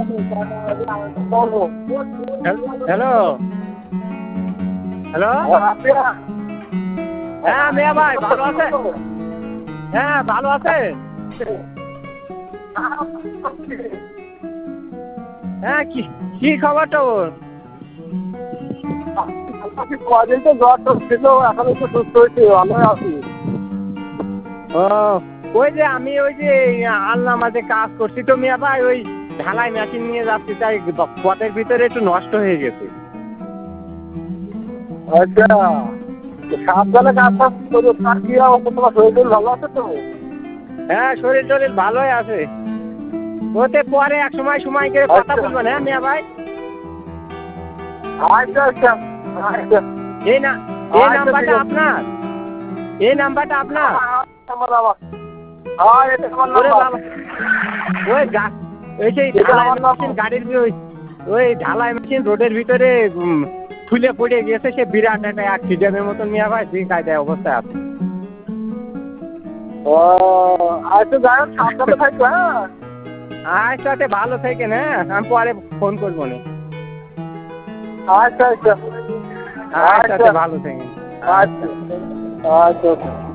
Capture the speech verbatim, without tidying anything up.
Hello hello হ্যাঁ মিয়া ভাই ভালো আছে? হ্যাঁ ভালো আছে। হ্যাঁ কি কি খবর তোর? কদিন তো জ্বর টর ছিল, এখন একটু সুস্থ হয়েছে, ভালো আছি। ও ওই যে আমি ওই যে আল্লাহ মাঝে কাজ করছি তো মিয়া ভাই, ওই ঢালাই মেশিন নিয়ে যাচ্ছি, তাই পথের ভিতরে একটু নষ্ট হয়ে গেছে। আচ্ছা, সাবধানে কাজ টাজ করো। তার কি অবস্থা, তোমার শরীর টরীর ভালো আছে তো? হ্যাঁ শরীর টরীর ভালোই আছে। ওতে পরে এক সময় সময় করে কথা বলবো না মিয়া ভাই। আচ্ছা আচ্ছা আচ্ছা। এই না এই নাম্বারটা আপনার? এই নাম্বারটা আপনার? হ্যাঁ এটা আমার নাম্বার। ওই গা ওই সেই ঢালাই মেশিন গাড়ির ওই ওই ঢালাই মেশিন রোডের ভিতরে ফুলে পড়ে গেছে, সে বিরাট একটা অ্যাক্সিডেন্টের মতন মিয়া ভাই, দুই কায়দায় অবস্থায় আছে। ও আচ্ছা, যাই হোক সাবধানে থাকবে। হ্যাঁ আচ্ছা ভালো থাকেন। হ্যাঁ আমি পরে ফোন করবো না। আচ্ছা আচ্ছা আচ্ছা ভালো থাকেন। আচ্ছা আচ্ছা আচ্ছা।